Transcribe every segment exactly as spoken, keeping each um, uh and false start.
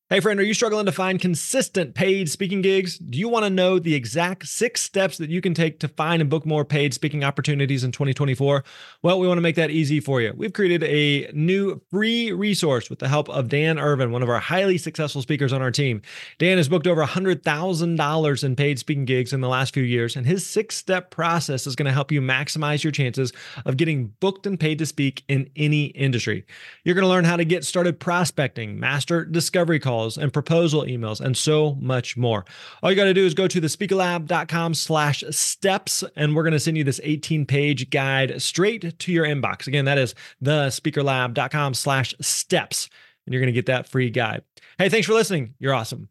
Hey friend, are you struggling to find consistent paid speaking gigs? Do you want to know the exact six steps that you can take to find and book more paid speaking opportunities in twenty twenty-four? Well, we want to make that easy for you. We've created a new free resource with the help of Dan Irvin, one of our highly successful speakers on our team. Dan has booked over one hundred thousand dollars in paid speaking gigs in the last few years, and his six-step process is going to help you maximize your chances of getting booked and paid to speak in any industry. You're going to learn how to get started prospecting, master discovery calls, and proposal emails, and so much more. All you got to do is go to the speaker lab dot com slash steps, and we're going to send you this eighteen page guide straight to your inbox. Again, that is the speaker lab dot com slash steps, and you're going to get that free guide. Hey, thanks for listening. You're awesome.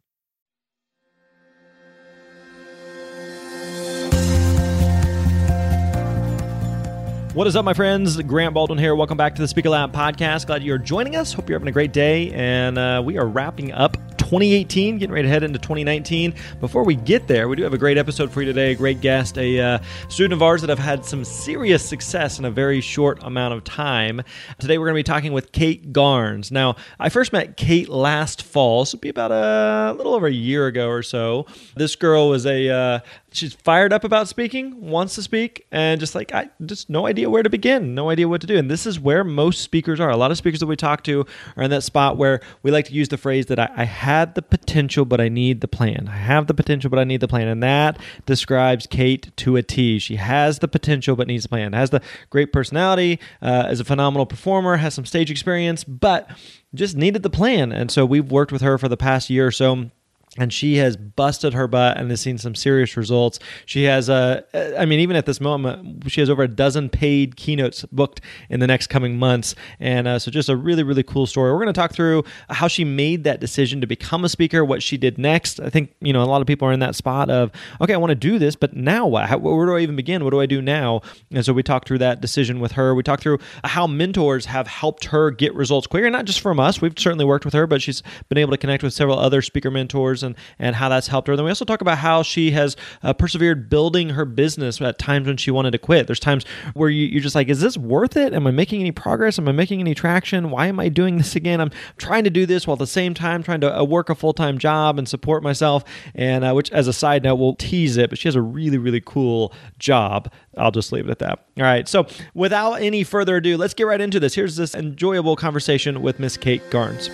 What is up, my friends? Grant Baldwin here. Welcome back to the Speaker Lab podcast. Glad you're joining us. Hope you're having a great day. And uh, we are wrapping up twenty eighteen, getting ready to head into twenty nineteen. Before we get there, we do have a great episode for you today. A great guest, a uh, student of ours that have had some serious success in a very short amount of time. Today, we're going to be talking with Kate Garnes. Now, I first met Kate last fall. So it'd be about a little over a year ago or so. This girl was a... Uh, She's fired up about speaking, wants to speak, and just like, I just no idea where to begin, no idea what to do. And this is where most speakers are. A lot of speakers that we talk to are in that spot where we like to use the phrase that I, I had the potential, but I need the plan. I have the potential, but I need the plan. And that describes Kate to a T. She has the potential, but needs a plan. Has the great personality, uh, is a phenomenal performer, has some stage experience, but just needed the plan. And so we've worked with her for the past year or so, and she has busted her butt and has seen some serious results. She has, uh, I mean, even at this moment, she has over a dozen paid keynotes booked in the next coming months. And uh, so just a really, really cool story. We're going to talk through how she made that decision to become a speaker, what she did next. I think, you know, a lot of people are in that spot of, okay, I want to do this, but now what? How, where do I even begin? What do I do now? And so we talked through that decision with her. We talked through how mentors have helped her get results quicker, not just from us. We've certainly worked with her, but she's been able to connect with several other speaker mentors and, and how that's helped her. Then we also talk about how she has uh, persevered building her business at times when she wanted to quit. There's times where you, you're just like, is this worth it? Am I making any progress? Am I making any traction? Why am I doing this again? I'm trying to do this while at the same time trying to uh, work a full-time job and support myself. And uh, which, as a side note, we'll tease it, but she has a really, really cool job. I'll just leave it at that. All right. So without any further ado, let's get right into this. Here's this enjoyable conversation with Miss Kate Garnes.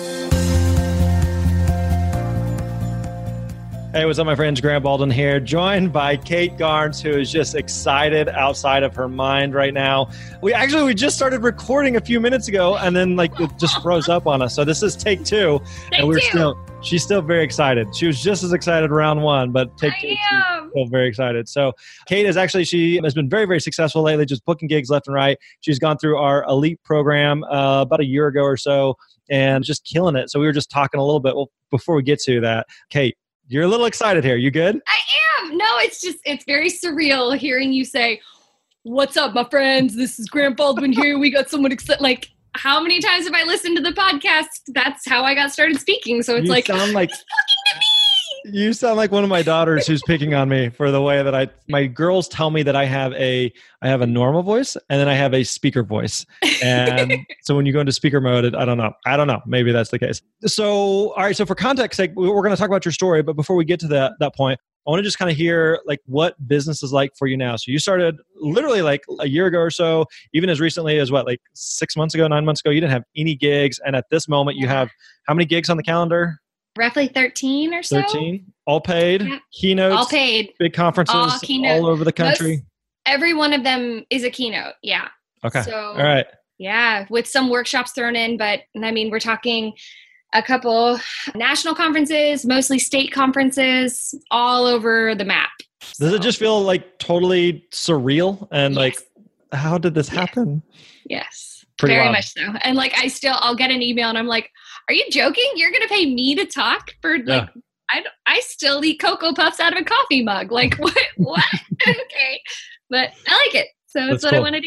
Hey, what's up, my friends? Grant Baldwin here, joined by Kate Garnes, who is just excited outside of her mind right now. We actually, we just started recording a few minutes ago, and then like it just froze up on us. So this is take two, take and we're two. still, she's still very excited. She was just as excited round one, but take I two, am. she's still very excited. So Kate is actually, she has been very, very successful lately, just booking gigs left and right. She's gone through our elite program uh, about a year ago or so, and just killing it. So we were just talking a little bit. Well, before we get to that, Kate, you're a little excited here. You good? I am. No, it's just, it's very surreal hearing you say, what's up, my friends? This is Grant Baldwin here. We got someone excited. Like, how many times have I listened to the podcast? That's how I got started speaking. So it's you like, sound like he's talking to me. You sound like one of my daughters who's picking on me for the way that I, my girls tell me that I have a, I have a normal voice and then I have a speaker voice. And so when you go into speaker mode, it, I don't know. I don't know. Maybe that's the case. So, all right. So for context sake, we're going to talk about your story, but before we get to that, that point, I want to just kind of hear like what business is like for you now. So you started literally like a year ago or so, even as recently as what, like six months ago, nine months ago, you didn't have any gigs. And at this moment you have how many gigs on the calendar? Roughly thirteen or so. thirteen, all paid, yeah. Keynotes, all paid, big conferences all, all over the country. Most, every one of them is a keynote. Yeah. Okay. So, all right. Yeah. With some workshops thrown in, but I mean, we're talking a couple national conferences, mostly state conferences, all over the map. So. Does it just feel like totally surreal? And yes. like, how did this happen? Yes. Pretty Very wild. much so. And like, I still, I'll get an email and I'm like, are you joking? You're going to pay me to talk for like, Yeah. I, I still eat Cocoa Puffs out of a coffee mug. Like what, what? Okay. But I like it. So That's it's what cool. I want to do. So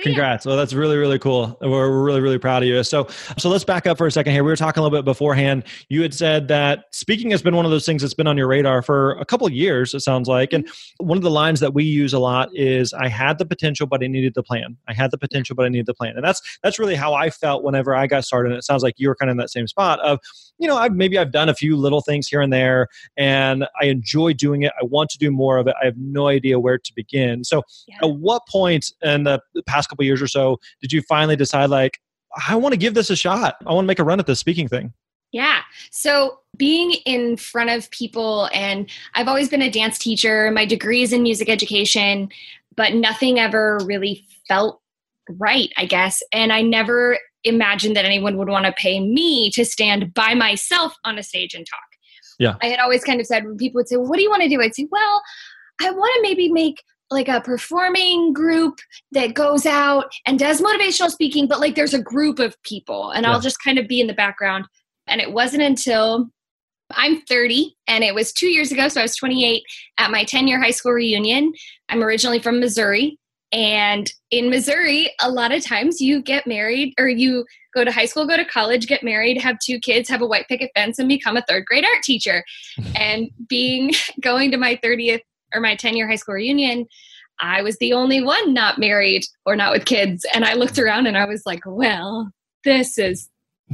Congrats. Well, that's really, really cool. We're, we're really, really proud of you. So, so let's back up for a second here. We were talking a little bit beforehand. You had said that speaking has been one of those things that's been on your radar for a couple of years, it sounds like. And one of the lines that we use a lot is, I had the potential, but I needed the plan. I had the potential, but I needed the plan. And that's, that's really how I felt whenever I got started. And it sounds like you were kind of in that same spot of, you know, I've, maybe I've done a few little things here and there and I enjoy doing it. I want to do more of it. I have no idea where to begin. So yeah. At what point in the past couple of years or so did you finally decide, like, I want to give this a shot? I want to make a run at this speaking thing? Yeah. So being in front of people, and I've always been a dance teacher. My degree is in music education, but nothing ever really felt right, I guess. And I never imagined that anyone would want to pay me to stand by myself on a stage and talk. Yeah. I had always kind of said, when people would say, well, what do you want to do? I'd say, well, I want to maybe make like a performing group that goes out and does motivational speaking, but like there's a group of people and yeah. I'll just kind of be in the background. And it wasn't until I'm thirty and it was two years ago. So I was twenty-eight at my ten year high school reunion. I'm originally from Missouri, and in Missouri, a lot of times you get married, or you go to high school, go to college, get married, have two kids, have a white picket fence, and become a third grade art teacher. And being going to my thirtieth or my ten year high school reunion, I was the only one not married or not with kids. And I looked around and I was like, well, this is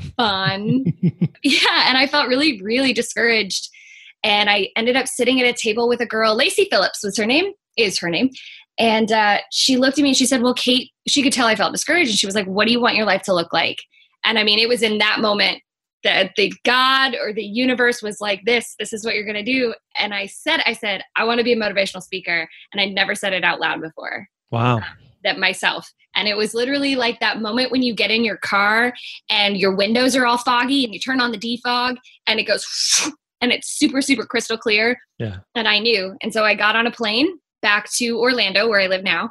fun. Yeah. And I felt really, really discouraged. And I ended up sitting at a table with a girl, Lacey Phillips was her name, is her name. And uh, she looked at me and she said, well, Kate, she could tell I felt discouraged. And she was like, what do you want your life to look like? And I mean, it was in that moment that the God or the universe was like, this, this is what you're going to do. And I said, I said, I want to be a motivational speaker. And I never said it out loud before. Wow. Um, that myself. And it was literally like that moment when you get in your car and your windows are all foggy and you turn on the defog and it goes and it's super, super crystal clear. Yeah. And I knew. And so I got on a plane back to Orlando, where I live now.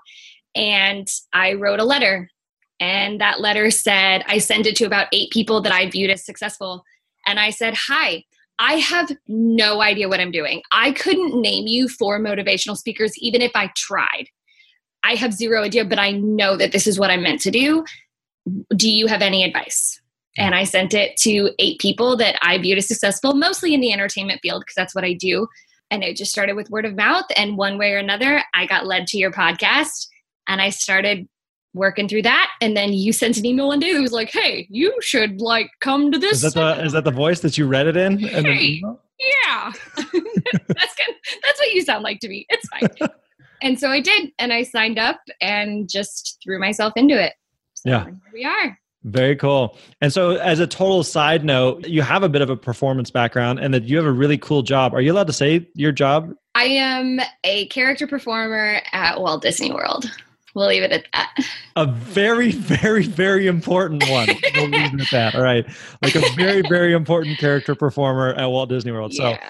And I wrote a letter. And that letter said, I sent it to about eight people that I viewed as successful. And I said, hi, I have no idea what I'm doing. I couldn't name you four motivational speakers, even if I tried. I have zero idea, but I know that this is what I'm meant to do. Do you have any advice? And I sent it to eight people that I viewed as successful, mostly in the entertainment field, because that's what I do. And it just started with word of mouth. And one way or another, I got led to your podcast and I started working through that. And then you sent an email one day that was like, hey, you should like come to this. Is that the, is that the voice that you read it in? Hey, yeah. that's kind of, that's what you sound like to me. It's fine. And so I did. And I signed up and just threw myself into it. So yeah. Here we are. Very cool. And so as a total side note, you have a bit of a performance background and that you have a really cool job. Are you allowed to say your job? I am a character performer at Walt Disney World. We'll leave it at that. A very, very, very important one. We'll leave it at that. All right. Like a very, very important character performer at Walt Disney World. So, yeah.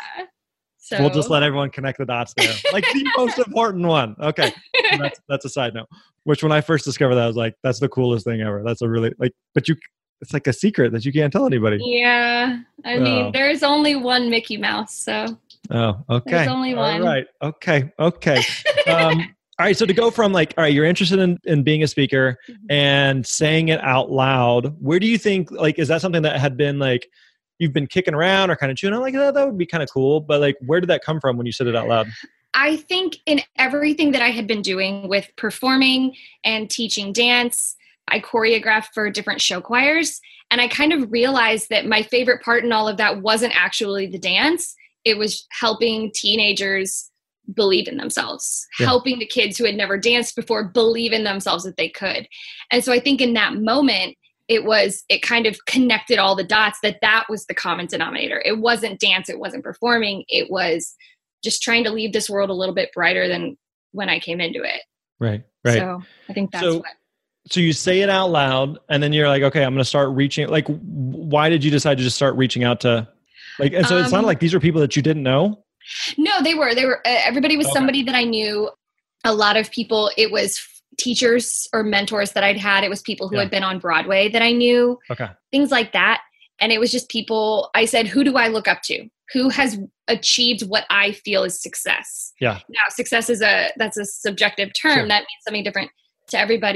so we'll just let everyone connect the dots there. Like the most important one. Okay. So that's, that's a side note. Which when I first discovered that, I was like, that's the coolest thing ever. That's a really, like, but you, it's like a secret that you can't tell anybody. Yeah. I mean, oh. there's only one Mickey Mouse. So. Oh, okay. There's only one. All right. Okay. Okay. Um, all right. So to go from like, all right, you're interested in, in being a speaker mm-hmm. and saying it out loud, where do you think, like, is that something that had been like, you've been kicking around or kind of chewing on like, oh, that would be kind of cool. But like, where did that come from when you said it out loud? I think in everything that I had been doing with performing and teaching dance, I choreographed for different show choirs. And I kind of realized that my favorite part in all of that wasn't actually the dance. It was helping teenagers believe in themselves, yeah. helping the kids who had never danced before believe in themselves that they could. And so I think in that moment, it was, it kind of connected all the dots that that was the common denominator. It wasn't dance. It wasn't performing. It was just trying to leave this world a little bit brighter than when I came into it. Right. Right. So I think that's so, what. So you say it out loud and then you're like, okay, I'm going to start reaching. Like, why did you decide to just start reaching out to like, and so um, it sounded like these were people that you didn't know. No, they were, they were, uh, everybody was okay. Somebody that I knew. A lot of people, it was teachers or mentors that I'd had. It was people who yeah. had been on Broadway that I knew, okay. things like that. And it was just people, I said, who do I look up to? Who has achieved what I feel is success? Yeah. Now, success is a, that's a subjective term. Sure. That means something different to everybody.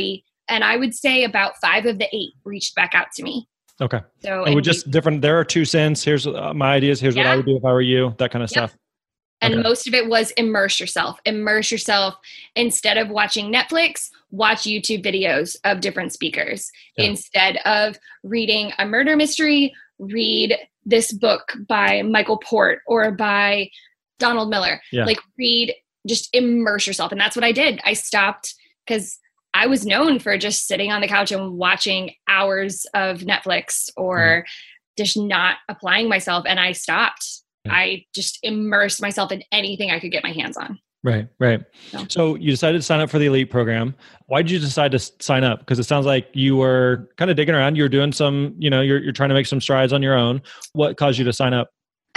And I would say about five of the eight reached back out to me. Okay. So and we're just we, different. There are two cents. Here's uh, my ideas. Here's yeah. what I would do if I were you, that kind of yep. stuff. And okay. most of it was immerse yourself. Immerse yourself. Instead of watching Netflix, watch YouTube videos of different speakers. Yeah. Instead of reading a murder mystery, read this book by Michael Port or by Donald Miller. Yeah. Like read, just immerse yourself. And that's what I did. I stopped because I was known for just sitting on the couch and watching hours of Netflix or mm. just not applying myself. And I stopped. I just immersed myself in anything I could get my hands on. Right, right. So. so you decided to sign up for the Elite program. Why did you decide to sign up? Because it sounds like you were kind of digging around. You were doing some, you know, you're you're trying to make some strides on your own. What caused you to sign up?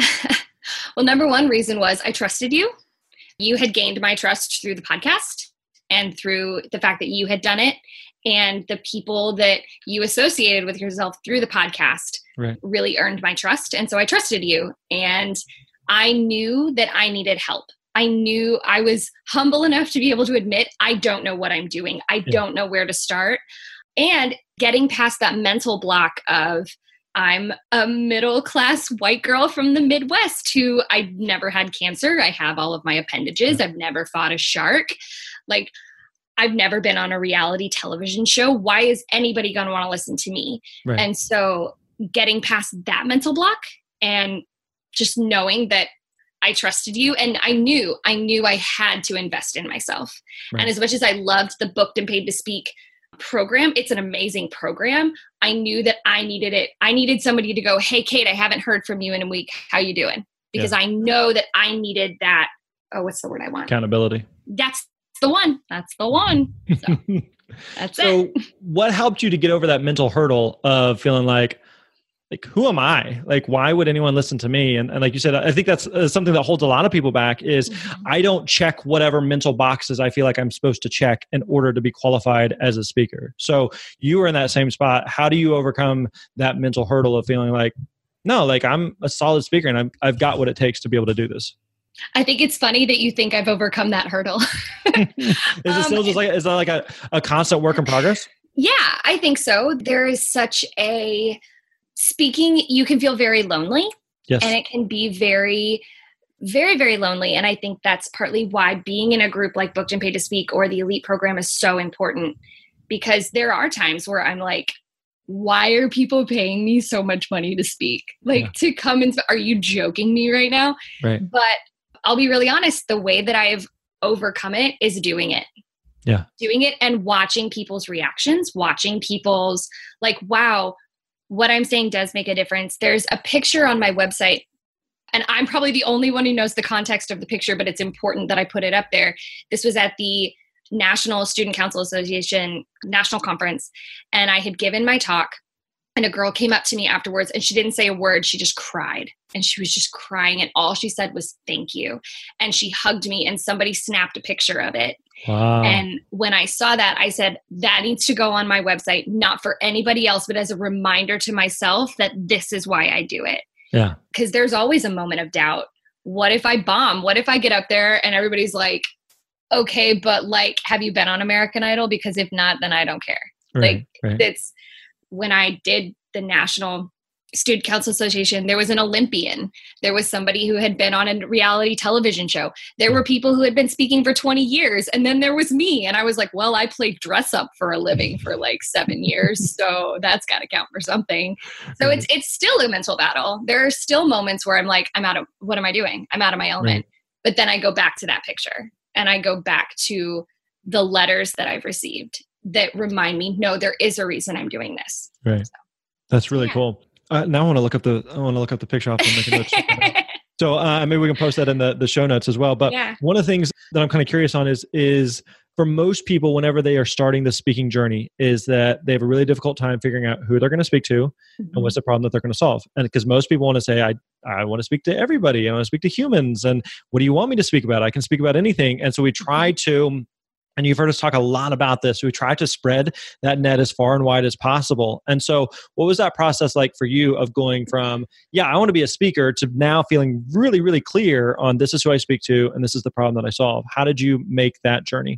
Well, number one reason was I trusted you. You had gained my trust through the podcast and through the fact that you had done it, and the people that you associated with yourself through the podcast right. really earned my trust. And so I trusted you, and I knew that I needed help. I knew I was humble enough to be able to admit, I don't know what I'm doing. I yeah. don't know where to start. And getting past that mental block of, I'm a middle-class white girl from the Midwest who I never had cancer. I have all of my appendages. Yeah. I've never fought a shark. Like, I've never been on a reality television show. Why is anybody going to want to listen to me? Right. And so getting past that mental block and just knowing that I trusted you, and I knew, I knew I had to invest in myself. Right. And as much as I loved the Booked and Paid to Speak program, it's an amazing program. I knew that I needed it. I needed somebody to go, hey, Kate, I haven't heard from you in a week. How you doing? Because yeah. I know that I needed that. Oh, what's the word I want? Accountability. That's the one. That's the one. So that's so it. What helped you to get over that mental hurdle of feeling like, like, who am I? Like, why would anyone listen to me? And, and like you said, I think that's uh, something that holds a lot of people back is mm-hmm. I don't check whatever mental boxes I feel like I'm supposed to check in order to be qualified as a speaker. So you were in that same spot. How do you overcome that mental hurdle of feeling like, no, like I'm a solid speaker and I'm, I've got what it takes to be able to do this? I think it's funny that you think I've overcome that hurdle. is it still um, just like, is that like a, a constant work in progress? Yeah, I think so. There is such a speaking, you can feel very lonely. Yes. And it can be very, very, very lonely. And I think that's partly why being in a group like Booked and Paid to Speak or the Elite program is so important, because there are times where I'm like, why are people paying me so much money to speak? Like yeah. to come and, are you joking me right now? Right. But I'll be really honest, the way that I've overcome it is doing it. Yeah. Doing it and watching people's reactions, watching people's like, wow, what I'm saying does make a difference. There's a picture on my website, and I'm probably the only one who knows the context of the picture, but it's important that I put it up there. This was at the National Student Council Association National Conference, and I had given my talk, and a girl came up to me afterwards, and she didn't say a word. She just cried, and she was just crying, and all she said was, thank you. And she hugged me, and somebody snapped a picture of it. Wow. And when I saw that, I said, that needs to go on my website, not for anybody else, but as a reminder to myself that this is why I do it. Yeah. Because there's always a moment of doubt. What if I bomb? What if I get up there and everybody's like, okay, but like, have you been on American Idol? Because if not, then I don't care. Right, like right. it's when I did the National Student Council Association, there was an Olympian. There was somebody who had been on a reality television show. There were people who had been speaking for twenty years. And then there was me. And I was like, well, I played dress up for a living for like seven years. So that's got to count for something. So right. it's it's still a mental battle. There are still moments where I'm like, I'm out of, what am I doing? I'm out of my element. Right. But then I go back to that picture and I go back to the letters that I've received that remind me, no, there is a reason I'm doing this. Right. So, that's really yeah. cool. Uh, now I want to look up the I want to look up the picture off and make a note. So uh, maybe we can post that in the, the show notes as well. But yeah. one of the things that I'm kind of curious on is is for most people, whenever they are starting the speaking journey, is that they have a really difficult time figuring out who they're going to speak to mm-hmm. and what's the problem that they're going to solve. And because most people want to say, I I want to speak to everybody. I want to speak to humans. And what do you want me to speak about? I can speak about anything. And so we try to. And you've heard us talk a lot about this. We try to spread that net as far and wide as possible. And so what was that process like for you of going from, yeah, I want to be a speaker to now feeling really, really clear on this is who I speak to and this is the problem that I solve? How did you make that journey?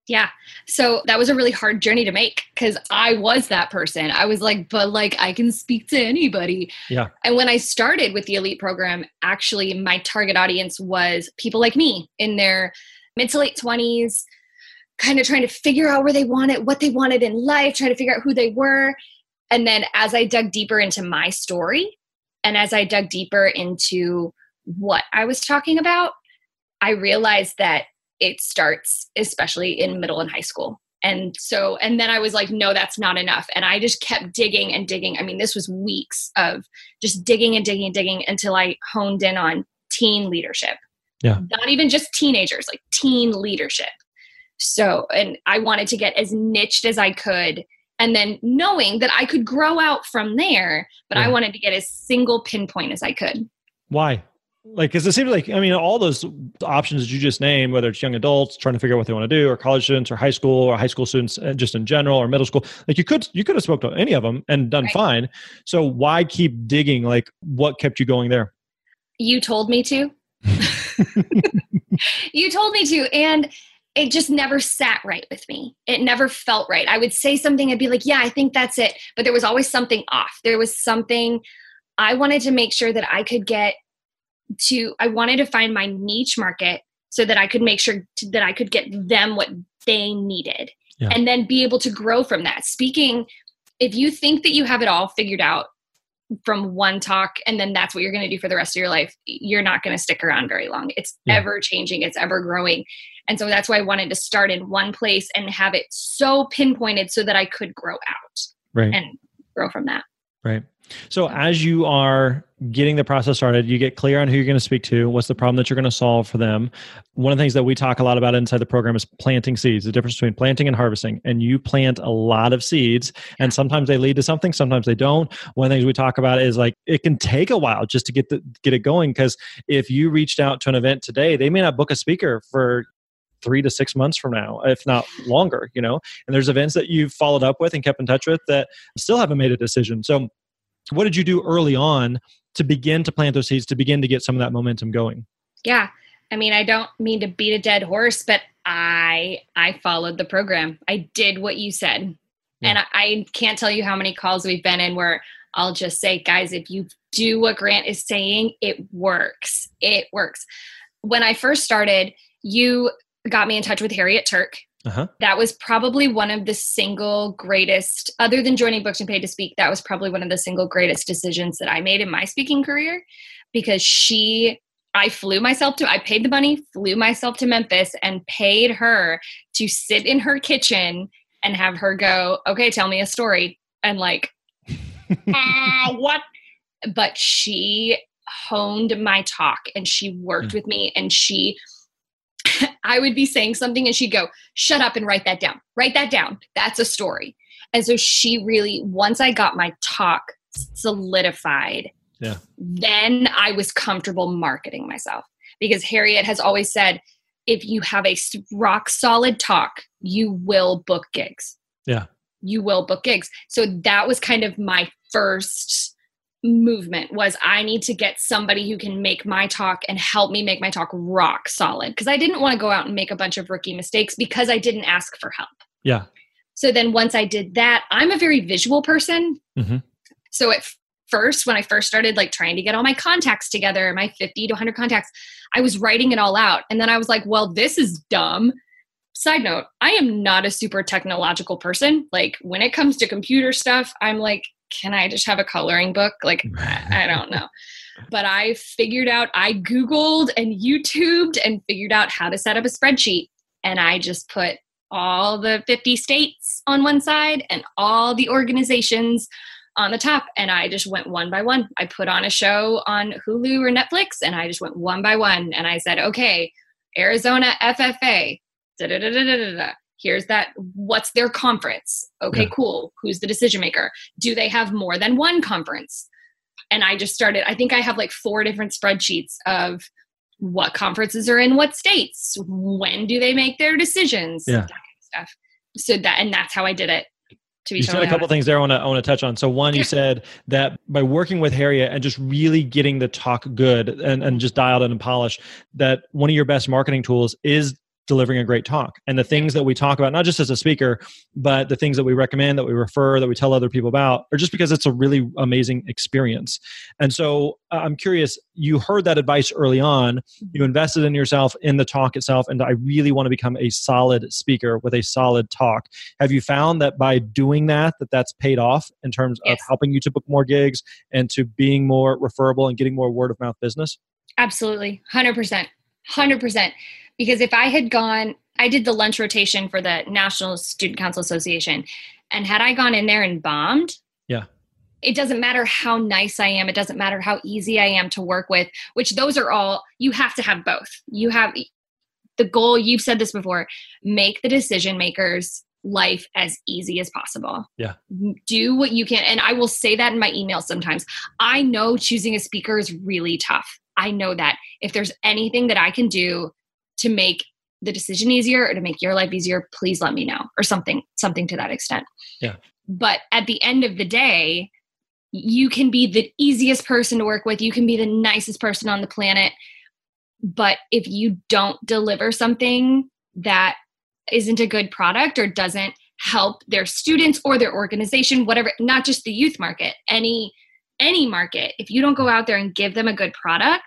Yeah. So that was a really hard journey to make because I was that person. I was like, but like I can speak to anybody. Yeah. And when I started with the elite program, actually my target audience was people like me in their mid to late twenties, kind of trying to figure out where they wanted, what they wanted in life, trying to figure out who they were. And then as I dug deeper into my story and as I dug deeper into what I was talking about, I realized that it starts especially in middle and high school. And so, and then I was like, no, that's not enough. And I just kept digging and digging. I mean, this was weeks of just digging and digging and digging until I honed in on teen leadership. Yeah. Not even just teenagers, like teen leadership. So, and I wanted to get as niched as I could. And then knowing that I could grow out from there, but yeah. I wanted to get as single pinpoint as I could. Why? Like, because it seems like, I mean, all those options that you just named, whether it's young adults trying to figure out what they want to do, or college students, or high school, or high school students just in general, or middle school, like you could, you could have spoke to any of them and done right. fine. So why keep digging? Like, what kept you going there? You told me to. You told me to. And it just never sat right with me. It never felt right. I would say something, I'd be like, yeah, I think that's it. But there was always something off. There was something, I wanted to make sure that I could get to, I wanted to find my niche market so that I could make sure to, that I could get them what they needed yeah. and then be able to grow from that. Speaking, if you think that you have it all figured out from one talk and then that's what you're going to do for the rest of your life, you're not going to stick around very long. It's yeah. ever changing. It's ever growing. And so that's why I wanted to start in one place and have it so pinpointed so that I could grow out right. and grow from that. Right. So as you are getting the process started, you get clear on who you're going to speak to, what's the problem that you're going to solve for them. One of the things that we talk a lot about inside the program is planting seeds, the difference between planting and harvesting. And you plant a lot of seeds and sometimes they lead to something, sometimes they don't. One of the things we talk about is like, it can take a while just to get the, get it going. Because if you reached out to an event today, they may not book a speaker for three to six months from now, if not longer, you know, and there's events that you've followed up with and kept in touch with that still haven't made a decision. So what did you do early on to begin to plant those seeds, to begin to get some of that momentum going? Yeah. I mean, I don't mean to beat a dead horse, but I, I followed the program. I did what you said. Yeah. And I, I can't tell you how many calls we've been in where I'll just say, guys, if you do what Grant is saying, it works. It works. When I first started, you got me in touch with Harriet Turk. Uh-huh. That was probably one of the single greatest, other than joining Booked and Paid to Speak, that was probably one of the single greatest decisions that I made in my speaking career because she, I flew myself to, I paid the money, flew myself to Memphis and paid her to sit in her kitchen and have her go, okay, tell me a story. And like, uh, what? But she honed my talk and she worked mm. with me and she, I would be saying something and she'd go, shut up and write that down. Write that down. That's a story. And so she really, once I got my talk solidified, yeah. then I was comfortable marketing myself because Harriet has always said, if you have a rock solid talk, you will book gigs. Yeah. You will book gigs. So that was kind of my first movement was I need to get somebody who can make my talk and help me make my talk rock solid. Because I didn't want to go out and make a bunch of rookie mistakes because I didn't ask for help. Yeah. So then once I did that, I'm a very visual person. Mm-hmm. So at first, when I first started like trying to get all my contacts together, my fifty to one hundred contacts, I was writing it all out. And then I was like, well, this is dumb. Side note, I am not a super technological person. Like when it comes to computer stuff, I'm like, can I just have a coloring book? Like, I, I don't know. But I figured out, I Googled and YouTubed and figured out how to set up a spreadsheet. And I just put all the fifty states on one side and all the organizations on the top. And I just went one by one. I put on a show on Hulu or Netflix and I just went one by one. And I said, okay, Arizona F F A, da da da da da da. Here's that. What's their conference? Okay, yeah. Cool. Who's the decision maker? Do they have more than one conference? And I just started, I think I have like four different spreadsheets of what conferences are in what states. When do they make their decisions? Yeah. That kind of stuff. So that, and that's how I did it. To be you totally said a couple honest. things there I want to I want to touch on. So one, you said that by working with Harriet and just really getting the talk good and, and just dialed in and polished, that one of your best marketing tools is delivering a great talk. And the things that we talk about, not just as a speaker, but the things that we recommend, that we refer, that we tell other people about, are just because it's a really amazing experience. And so uh, I'm curious, you heard that advice early on, you invested in yourself, in the talk itself, and I really want to become a solid speaker with a solid talk. Have you found that by doing that, that that's paid off in terms Yes. of helping you to book more gigs and to being more referable and getting more word of mouth business? Absolutely. one hundred percent. one hundred percent. Because if I had gone, I did the lunch rotation for the National Student Council Association. And had I gone in there and bombed, yeah, it doesn't matter how nice I am. It doesn't matter how easy I am to work with, which those are all, you have to have both. You have the goal, you've said this before, make the decision makers' life as easy as possible. Yeah. Do what you can. And I will say that in my emails sometimes. I know choosing a speaker is really tough. I know that. If there's anything that I can do to make the decision easier or to make your life easier, please let me know, or something, something to that extent. Yeah. But at the end of the day, you can be the easiest person to work with. You can be the nicest person on the planet. But if you don't deliver something that isn't a good product or doesn't help their students or their organization, whatever, not just the youth market, any, any market, if you don't go out there and give them a good product,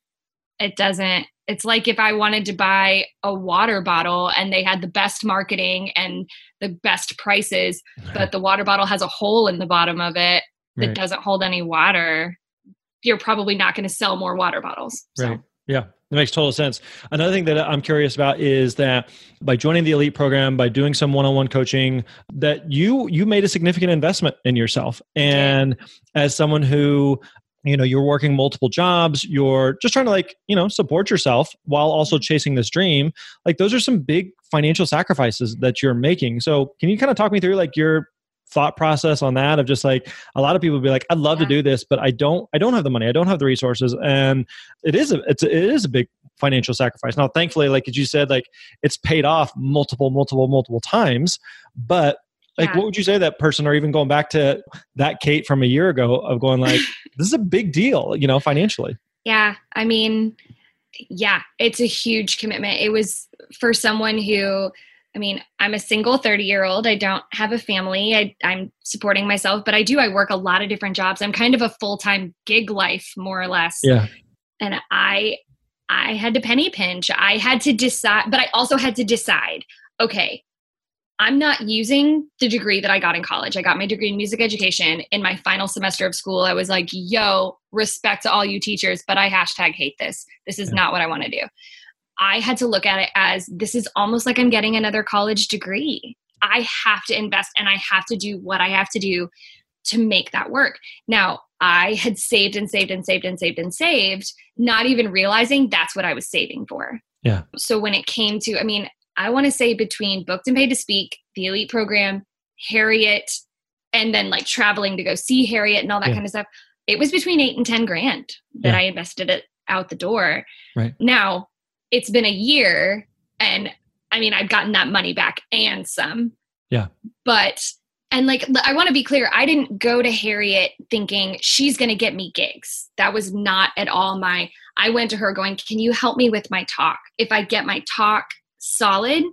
it doesn't, it's like if I wanted to buy a water bottle and they had the best marketing and the best prices, but the water bottle has a hole in the bottom of it that right. doesn't hold any water, you're probably not going to sell more water bottles. So. Right. Yeah. That makes total sense. Another thing that I'm curious about is that by joining the Elite program, by doing some one-on-one coaching, that you you made a significant investment in yourself. And as someone who, you know, you're working multiple jobs, you're just trying to like, you know, support yourself while also chasing this dream. Like those are some big financial sacrifices that you're making. So can you kind of talk me through like your thought process on that, of just like, a lot of people be like, I'd love yeah. to do this, but I don't, I don't have the money. I don't have the resources. And it is a, it's, a, it is a big financial sacrifice. Now, thankfully, like as you said, like it's paid off multiple, multiple, multiple times, but like, yeah. what would you say to that person, or even going back to that Kate from a year ago of going like, this is a big deal, you know, financially? Yeah. I mean, yeah, it's a huge commitment. It was for someone who, I mean, I'm a single thirty year old. I don't have a family. I, I'm supporting myself, but I do, I work a lot of different jobs. I'm kind of a full-time gig life, more or less. Yeah. And I, I had to penny pinch. I had to decide, but I also had to decide, okay, I'm not using the degree that I got in college. I got my degree in music education. In my final semester of school, I was like, yo, respect to all you teachers, but I hashtag hate this. This is yeah. not what I want to do. I had to look at it as this is almost like I'm getting another college degree. I have to invest and I have to do what I have to do to make that work. Now, I had saved and saved and saved and saved and saved, not even realizing that's what I was saving for. Yeah. So when it came to, I mean, I want to say between Booked and Paid to Speak, the Elite program, Harriet, and then like traveling to go see Harriet and all that yeah. kind of stuff, it was between eight and ten grand that yeah. I invested it out the door. Right. Now, it's been a year and I mean, I've gotten that money back and some. Yeah. But, and like, I want to be clear, I didn't go to Harriet thinking she's going to get me gigs. That was not at all my, I went to her going, can you help me with my talk? If I get my talk solid,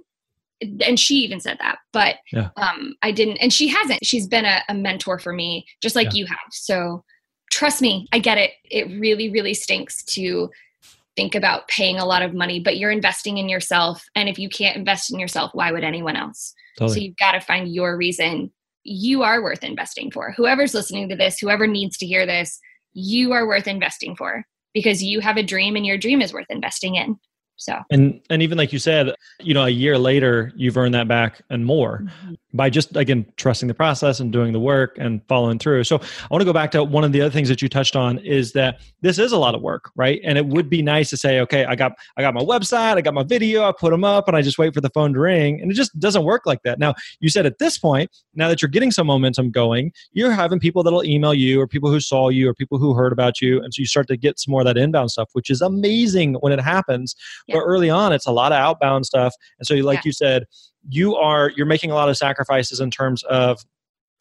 and she even said that, but yeah. um, I didn't, and she hasn't, she's been a, a mentor for me, just like yeah. you have. So trust me, I get it. It really, really stinks to think about paying a lot of money, but you're investing in yourself. And if you can't invest in yourself, why would anyone else? Totally. So you've got to find your reason you are worth investing for. Whoever's listening to this, whoever needs to hear this, you are worth investing for because you have a dream and your dream is worth investing in. So, and, and even like you said, you know, a year later, you've earned that back and more mm-hmm. by just, again, trusting the process and doing the work and following through. So I want to go back to one of the other things that you touched on is that this is a lot of work, right? And it would be nice to say, okay, I got, I got my website, I got my video, I put them up and I just wait for the phone to ring. And it just doesn't work like that. Now, you said at this point, now that you're getting some momentum going, you're having people that'll email you or people who saw you or people who heard about you. And so you start to get some more of that inbound stuff, which is amazing when it happens. Yeah. But early on, it's a lot of outbound stuff. And so like yeah. you said, you are, you're making a lot of sacrifices in terms of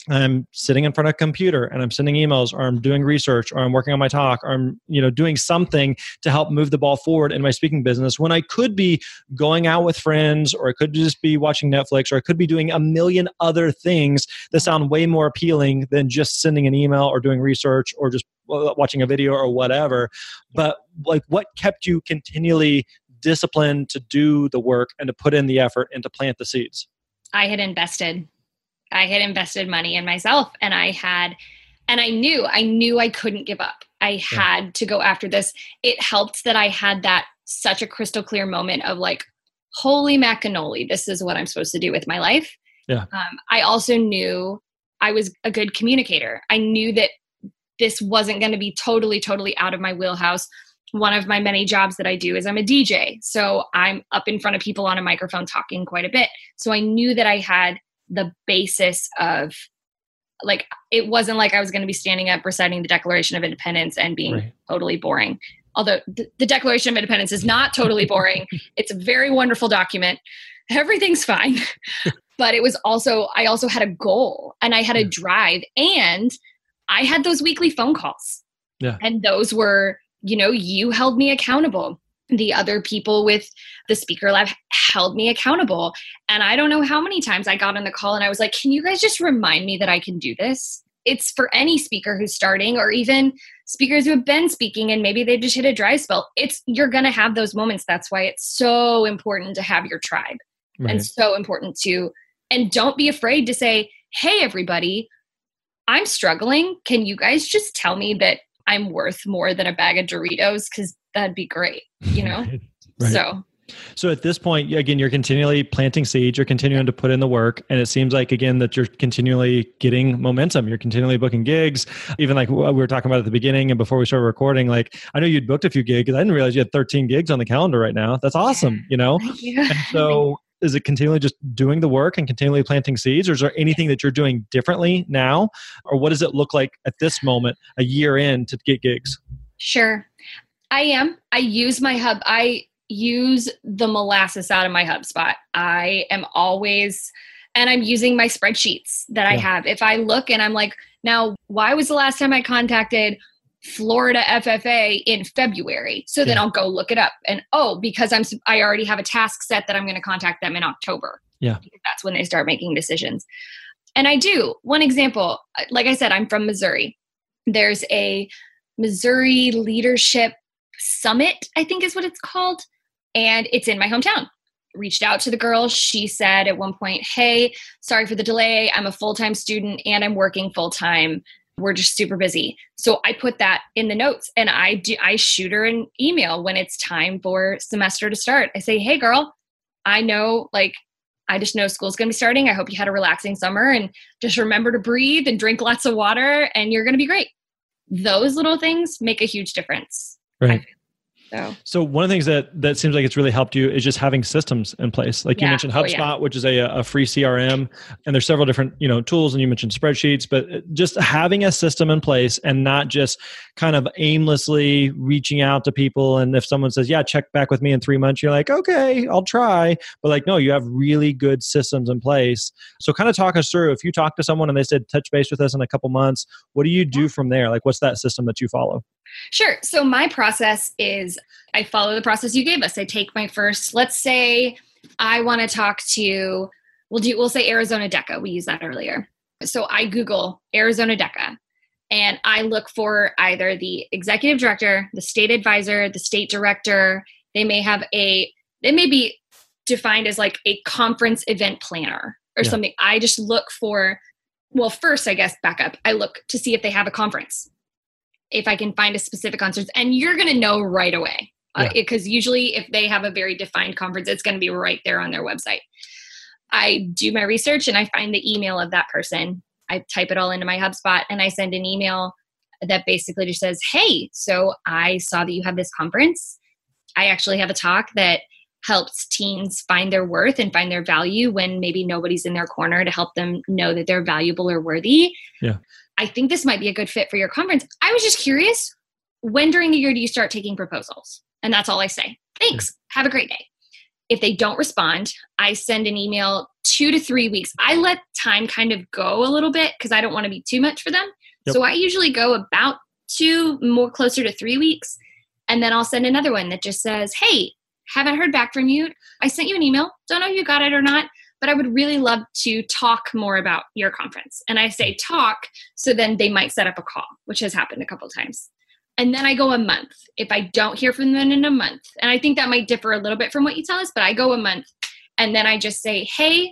I'm sitting in front of a computer and I'm sending emails, or I'm doing research, or I'm working on my talk, or I'm, you know, doing something to help move the ball forward in my speaking business, when I could be going out with friends, or I could just be watching Netflix, or I could be doing a million other things that sound way more appealing than just sending an email or doing research or just watching a video or whatever. But like, what kept you continually disciplined to do the work and to put in the effort and to plant the seeds? I had invested. I had invested money in myself, and I had, and I knew, I knew I couldn't give up. I had yeah. to go after this. It helped that I had that such a crystal clear moment of like, holy macannoli, this is what I'm supposed to do with my life. Yeah. Um, I also knew I was a good communicator. I knew that this wasn't going to be totally, totally out of my wheelhouse. One of my many jobs that I do is I'm a D J. So I'm up in front of people on a microphone talking quite a bit. So I knew that I had the basis of, like, it wasn't like I was going to be standing up reciting the Declaration of Independence and being right. totally boring. Although th- the Declaration of Independence is not totally boring. It's a very wonderful document. Everything's fine. But it was also, I also had a goal, and I had a drive, and I had those weekly phone calls. Yeah. And those were, you know, you held me accountable. The other people with the Speaker Lab held me accountable. And I don't know how many times I got on the call and I was like, can you guys just remind me that I can do this? It's for any speaker who's starting, or even speakers who have been speaking and maybe they just hit a dry spell. It's, you're going to have those moments. That's why it's so important to have your tribe right. and so important to, and don't be afraid to say, hey, everybody, I'm struggling. Can you guys just tell me that I'm worth more than a bag of Doritos? Because that'd be great, you know? Right. Right. So, so at this point, again, you're continually planting seeds, you're continuing to put in the work. And it seems like, again, that you're continually getting momentum. You're continually booking gigs. Even like we were talking about at the beginning and before we started recording, like, I know you'd booked a few gigs. I didn't realize you had thirteen gigs on the calendar right now. That's awesome. You know? Yeah. And so is it continually just doing the work and continually planting seeds, or is there anything that you're doing differently now? Or what does it look like at this moment, a year in, to get gigs? Sure. I am. I use my hub. I use the molasses out of my HubSpot. I am always, and I'm using my spreadsheets that I yeah. have. If I look and I'm like, now, why was the last time I contacted Florida F F A in February? So then yeah. I'll go look it up. And, oh, because I'm, I already have a task set that I'm going to contact them in October. Yeah. Because that's when they start making decisions. And I do. One example, like I said, I'm from Missouri. There's a Missouri Leadership Summit, I think is what it's called. And it's in my hometown. Reached out to the girl. She said at one point, hey, sorry for the delay. I'm a full-time student and I'm working full-time. We're just super busy. So I put that in the notes, and I do, I shoot her an email when it's time for semester to start. I say, hey girl, I know, like, I just know school's going to be starting. I hope you had a relaxing summer, and just remember to breathe and drink lots of water, and you're going to be great. Those little things make a huge difference. Right. So. so one of the things that, that seems like it's really helped you is just having systems in place. Like yeah. you mentioned HubSpot, oh, yeah. which is a, a free C R M, and there's several different, you know, tools, and you mentioned spreadsheets, but just having a system in place and not just kind of aimlessly reaching out to people. And if someone says, yeah, check back with me in three months, you're like, okay, I'll try. But like, no, you have really good systems in place. So kind of talk us through, if you talk to someone and they said, touch base with us in a couple months, what do you do from there? Like, what's that system that you follow? Sure. So my process is I follow the process you gave us. I take my first, let's say I want to talk to, we'll do, we'll say Arizona DECA. We used that earlier. So I Google Arizona DECA and I look for either the executive director, the state advisor, the state director. They may have a, they may be defined as like a conference event planner or yeah. something. I just look for, well, first, I guess, back up. I look to see if they have a conference. If I can find a specific conference, and you're going to know right away because yeah. uh, usually if they have a very defined conference, it's going to be right there on their website. I do my research and I find the email of that person. I type it all into my HubSpot and I send an email that basically just says, hey, so I saw that you have this conference. I actually have a talk that helps teens find their worth and find their value when maybe nobody's in their corner to help them know that they're valuable or worthy. Yeah. I think this might be a good fit for your conference. I was just curious, when during the year do you start taking proposals? And that's all I say. Thanks. Have a great day. If they don't respond, I send an email two to three weeks. I let time kind of go a little bit because I don't want to be too much for them. Yep. So I usually go about two, more closer to three weeks. And then I'll send another one that just says, hey, haven't heard back from you. I sent you an email. Don't know if you got it or not, but I would really love to talk more about your conference. And I say talk, so then they might set up a call, which has happened a couple of times. And then I go a month. If I don't hear from them in a month, and I think that might differ a little bit from what you tell us, but I go a month. And then I just say, hey,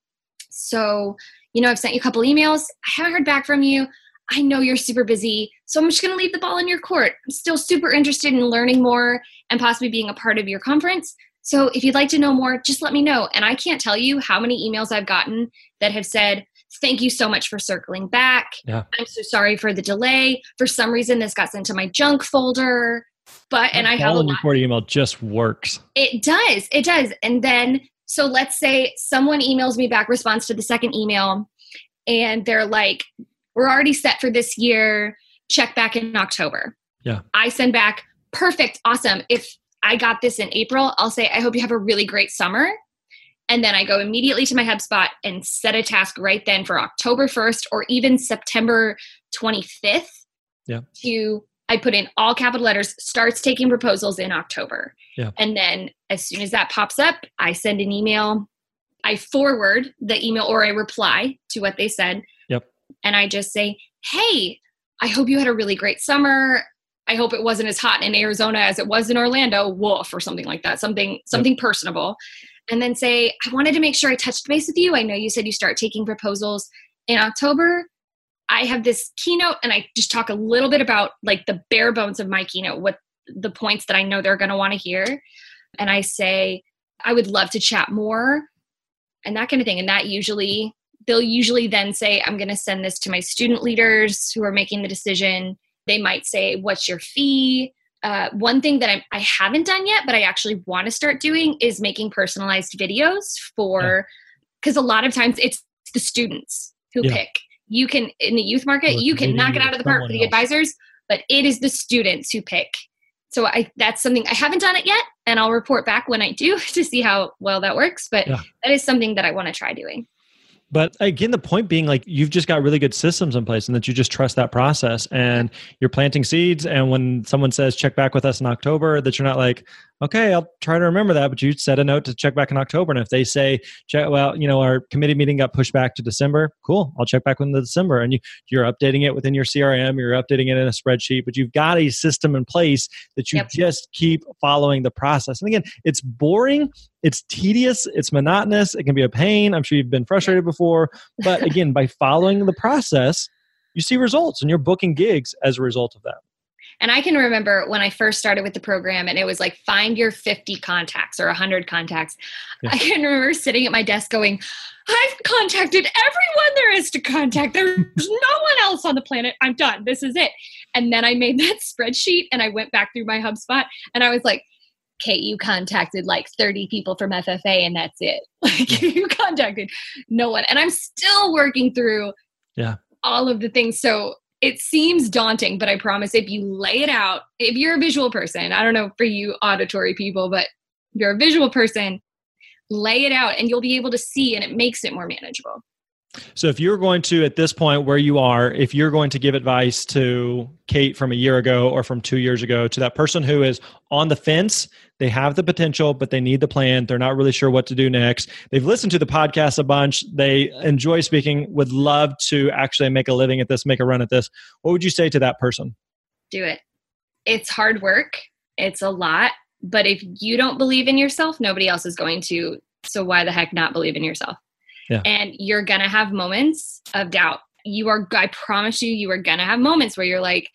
so, you know, I've sent you a couple emails. I haven't heard back from you. I know you're super busy, so I'm just going to leave the ball in your court. I'm still super interested in learning more and possibly being a part of your conference. So if you'd like to know more, just let me know. And I can't tell you how many emails I've gotten that have said, thank you so much for circling back. Yeah. I'm so sorry for the delay. For some reason, this got sent to my junk folder. But, and I have a lot. Report email just works. It does. It does. And then, so let's say someone emails me back, responds to the second email, and they're like, we're already set for this year. Check back in October. Yeah. I send back, perfect, awesome. If I got this in April, I'll say, I hope you have a really great summer. And then I go immediately to my HubSpot and set a task right then for October first or even September twenty-fifth. Yeah. To, I put in all capital letters, starts taking proposals in October. Yeah. And then as soon as that pops up, I send an email. I forward the email or I reply to what they said. Yep. And I just say, hey, I hope you had a really great summer. I hope it wasn't as hot in Arizona as it was in Orlando, woof, or something like that, something something yep. personable. And then say, I wanted to make sure I touched base with you. I know you said you start taking proposals in October. I have this keynote, and I just talk a little bit about like the bare bones of my keynote, what the points that I know they're going to want to hear. And I say, I would love to chat more and that kind of thing. And that usually, they'll usually then say, I'm going to send this to my student leaders who are making the decision. They might say, what's your fee? Uh, one thing that I'm, I haven't done yet, but I actually want to start doing is making personalized videos for, because yeah. a lot of times it's the students who yeah. pick. You can, in the youth market, well, you can knock it out of the park for the else. advisors, but it is the students who pick. So I, that's something, I haven't done it yet, and I'll report back when I do to see how well that works. But yeah. that is something that I want to try doing. But again, the point being, like, you've just got really good systems in place, and that you just trust that process, and you're planting seeds. And when someone says, check back with us in October, that you're not like, okay, I'll try to remember that. But you set a note to check back in October. And if they say, check, well, you know, our committee meeting got pushed back to December, cool, I'll check back in the December. And you, you're updating it within your C R M, you're updating it in a spreadsheet, but you've got a system in place that you yep. just keep following the process. And again, it's boring. It's tedious. It's monotonous. It can be a pain. I'm sure you've been frustrated before. But again, by following the process, you see results, and you're booking gigs as a result of that. And I can remember when I first started with the program, and it was like, find your fifty contacts or one hundred contacts. Yeah. I can remember sitting at my desk going, I've contacted everyone there is to contact. There's no one else on the planet. I'm done. This is it. And then I made that spreadsheet, and I went back through my HubSpot, and I was like, Kate, you contacted like thirty people from F F A, and that's it. Like, you contacted no one. And I'm still working through yeah. all of the things. So it seems daunting, but I promise if you lay it out, if you're a visual person, I don't know for you auditory people, but if you're a visual person, lay it out and you'll be able to see, and it makes it more manageable. So if you're going to, at this point where you are, if you're going to give advice to Kate from a year ago or from two years ago, to that person who is on the fence, they have the potential, but they need the plan. They're not really sure what to do next. They've listened to the podcast a bunch. They enjoy speaking, would love to actually make a living at this, make a run at this. What would you say to that person? Do it. It's hard work. It's a lot. But if you don't believe in yourself, nobody else is going to. So why the heck not believe in yourself? Yeah. And you're going to have moments of doubt. You are, I promise you, you are going to have moments where you're like,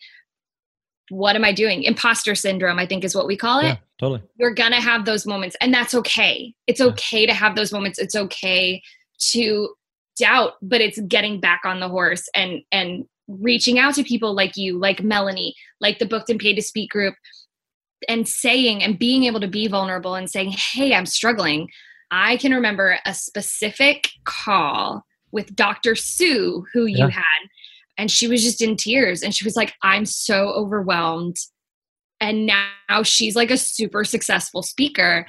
what am I doing? Imposter syndrome, I think is what we call it. Yeah, totally. You're going to have those moments, and that's okay. It's okay yeah. to have those moments. It's okay to doubt, but it's getting back on the horse and, and reaching out to people like you, like Melanie, like the Booked and Paid to Speak group, and saying and being able to be vulnerable and saying, hey, I'm struggling. I can remember a specific call with Doctor Sue, who you yeah. had, and she was just in tears. And she was like, I'm so overwhelmed. And now she's like a super successful speaker. Yeah.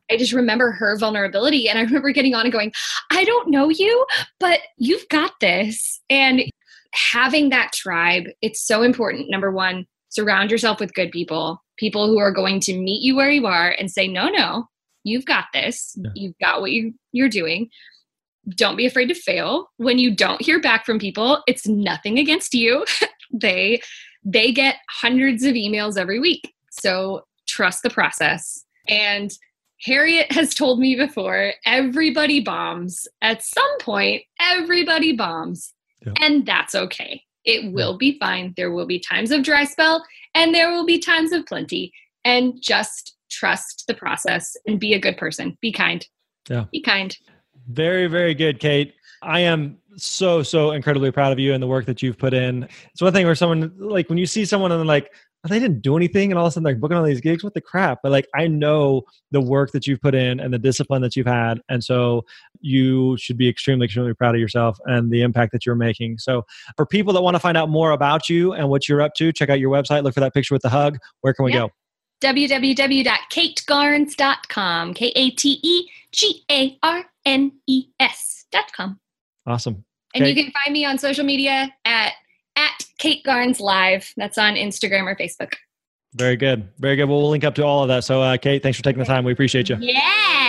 I just remember her vulnerability. And I remember getting on and going, I don't know you, but you've got this. And having that tribe, it's so important. Number one, surround yourself with good people, people who are going to meet you where you are and say, no, no, you've got this. Yeah. You've got what you, you're doing. Don't be afraid to fail. When you don't hear back from people, it's nothing against you. they, they get hundreds of emails every week. So trust the process. And Harriet has told me before, everybody bombs. At some point, everybody bombs. Yeah. And that's okay. It will be fine. There will be times of dry spell and there will be times of plenty. And just trust the process and be a good person. Be kind. Yeah. Be kind. Very, very good, Kate. I am so, so incredibly proud of you and the work that you've put in. It's one thing where someone, like when you see someone and they're like, oh, they didn't do anything and all of a sudden they're booking all these gigs, what the crap? But like, I know the work that you've put in and the discipline that you've had. And so you should be extremely, extremely proud of yourself and the impact that you're making. So for people that want to find out more about you and what you're up to, check out your website, look for that picture with the hug. Where can we yeah. go? w w w dot kate garnes dot com. K A T E G A R N E S dot com. Awesome. And Kate. You can find me on social media at at Kate Garnes Live. That's on Instagram or Facebook. Very good. Very good. Well, we'll link up to all of that. So, uh, Kate, thanks for taking the time. We appreciate you. Yeah.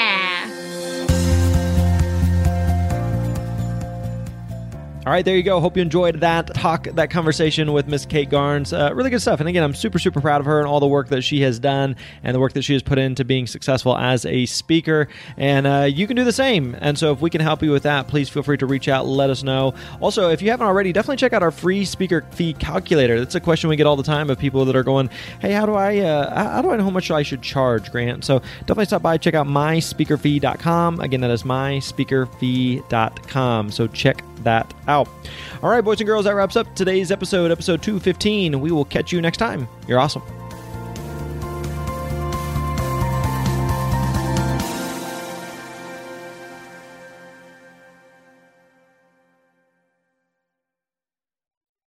All right, there you go. Hope you enjoyed that talk, that conversation with Miss Kate Garnes. Uh, really good stuff. And again, I'm super, super proud of her and all the work that she has done and the work that she has put into being successful as a speaker. And uh, you can do the same. And so if we can help you with that, please feel free to reach out, let us know. Also, if you haven't already, definitely check out our free speaker fee calculator. That's a question we get all the time of people that are going, hey, how do I uh, how do I know how much I should charge, Grant? So definitely stop by, check out my speaker fee dot com. Again, that is my speaker fee dot com. So check that out. All right, boys and girls, that wraps up today's episode, episode two fifteen. We will catch you next time. You're awesome.